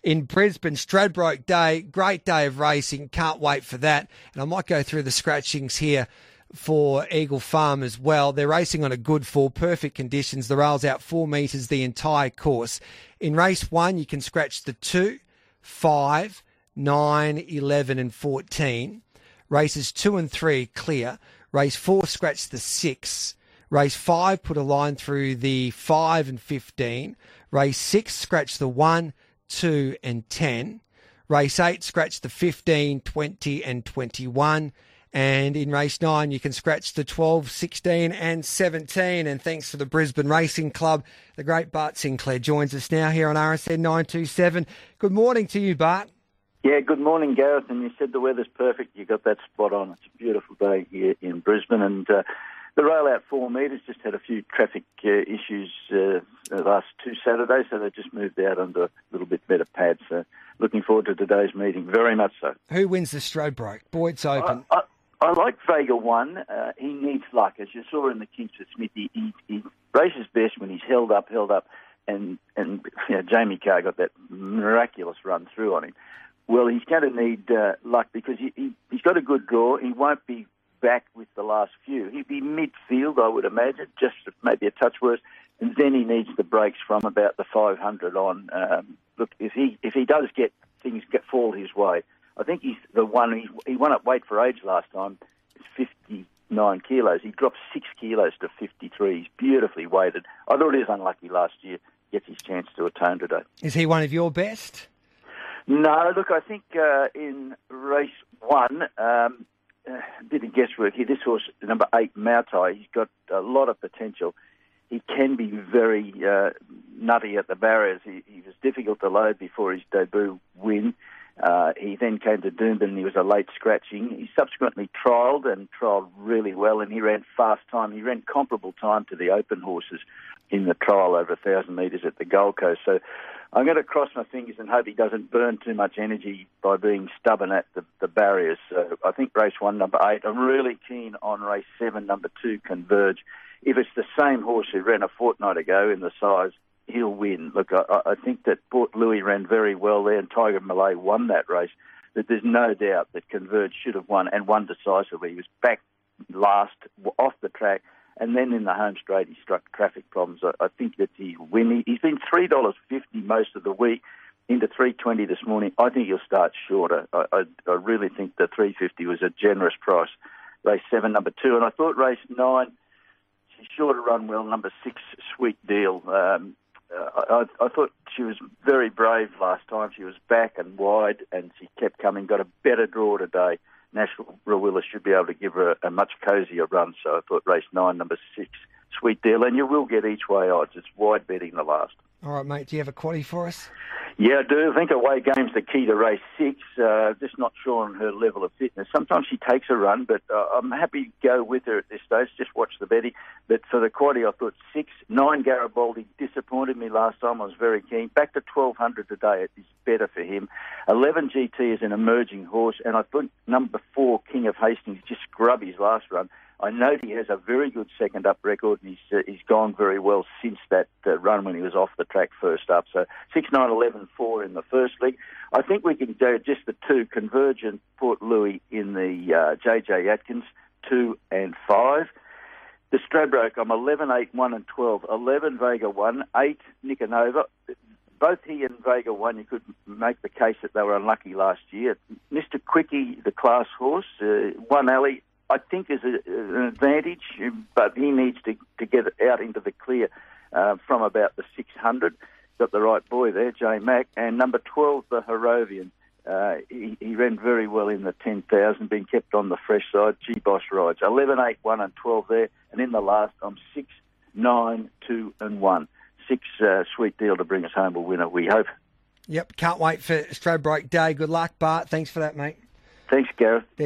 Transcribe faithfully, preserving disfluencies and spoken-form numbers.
in Brisbane. Stradbroke Day, great day of racing. Can't wait for that. And I might go through the scratchings here for Eagle Farm as well. They're racing on a good full, perfect conditions. The rail's out four metres the entire course. In race one, you can scratch the two, five, nine, eleven and fourteen. Races two and three clear. Race four, scratch the six. Race five, put a line through the five and fifteen. Race six, scratch the one, two and ten. Race eight, scratch the fifteen, twenty and twenty-one. And in race nine, you can scratch the twelve, sixteen and seventeen. And thanks to the Brisbane Racing Club, the great Bart Sinclair joins us now here on R S N nine two seven. Good morning to you, Bart. Yeah, good morning, Gareth. And you said the weather's perfect. You got that spot on. It's a beautiful day here in Brisbane. And uh, the rail out four metres just had a few traffic uh, issues uh, the last two Saturdays, so they just moved out under a little bit better pad. So looking forward to today's meeting, very much so. Who wins the Stradbroke? Boyd's Open. I, I, I like Vega one. Uh, he needs luck. As you saw in the Kingsford Smithy, he, he races best when he's held up, held up, and, and you know, Jamie Carr got that miraculous run through on him. Well, he's going to need uh, luck because he, he, he's got a good draw. He won't be back with the last few. He'd be midfield, I would imagine, just maybe a touch worse. And then he needs the breaks from about the five hundred on. Um, look, if he if he does get things get fall his way, I think he's the one. He, he won at weight for age last time. It's fifty-nine kilos. He dropped six kilos to fifty-three. He's beautifully weighted. I thought he was unlucky last year. Gets his chance to atone today. Is he one of your best? No, look, I think uh, in race one, um, a bit of guesswork here. This horse, number eight, Mautai, he's got a lot of potential. He can be very uh, nutty at the barriers. He, he was difficult to load before his debut win. Uh, he then came to Doomben and he was a late scratching. He subsequently trialled and trialled really well, and he ran fast time. He ran comparable time to the open horses in the trial over one thousand metres at the Gold Coast. So I'm going to cross my fingers and hope he doesn't burn too much energy by being stubborn at the, the barriers. So I think race one, number eight. I'm really keen on race seven, number two, Converge. If it's the same horse who ran a fortnight ago in the size, he'll win. Look, I, I think that Port Louis ran very well there and Tiger Malay won that race. But there's no doubt that Converge should have won and won decisively. He was back last off the track. And then in the home straight, he struck traffic problems. I, I think that he'll win. He, he's been three dollars fifty most of the week, into three twenty this morning. I think he'll start shorter. I, I, I really think the three fifty was a generous price. Race seven, number two. And I thought race nine, she's sure to run well, number six, Sweet Deal. Um, I, I thought she was very brave last time. She was back and wide, and she kept coming, got a better draw today. National Rawilla should be able to give her a, a much cosier run. So I thought race nine, number six, Sweet Deal. And you will get each way odds. It's wide betting the last. All right, mate. Do you have a quaddie for us? Yeah, I do. I think away game's the key to race six. Uh, just not sure on her level of fitness. Sometimes she takes a run, but uh, I'm happy to go with her at this stage. Just watch the betting. But for the quaddie, I thought six. Nine, Garibaldi disappointed me last time. I was very keen. Back to twelve hundred today. It is better for him. eleven, G T is an emerging horse. And I thought number four, King of Hastings, just scrub his last run. I know he has a very good second-up record, and he's, uh, he's gone very well since that uh, run when he was off the track first up. So six, nine, eleven, four in the first league. I think we can do just the two, Convergent, Port Louis in the uh, J J Atkins, two and five. The Stradbroke, I'm eleven, eight, one and twelve. eleven, Vega one, eight, Nicanova. Both he and Vega one, you could make the case that they were unlucky last year. Mister Quickie, the class horse, uh, one alley, I think is a, an advantage, but he needs to, to get it out into the clear uh, from about the six hundred. Got the right boy there, J Mac. And number twelve, the Harrovian. Uh, he, he ran very well in the ten thousand, been kept on the fresh side. G-Boss rides. eleven, eight, one and twelve there. And in the last, I'm six, nine, two and one. Six, uh, Sweet Deal to bring us home a winner, we hope. Yep, can't wait for Stradbroke Day. Good luck, Bart. Thanks for that, mate. Thanks, Gareth.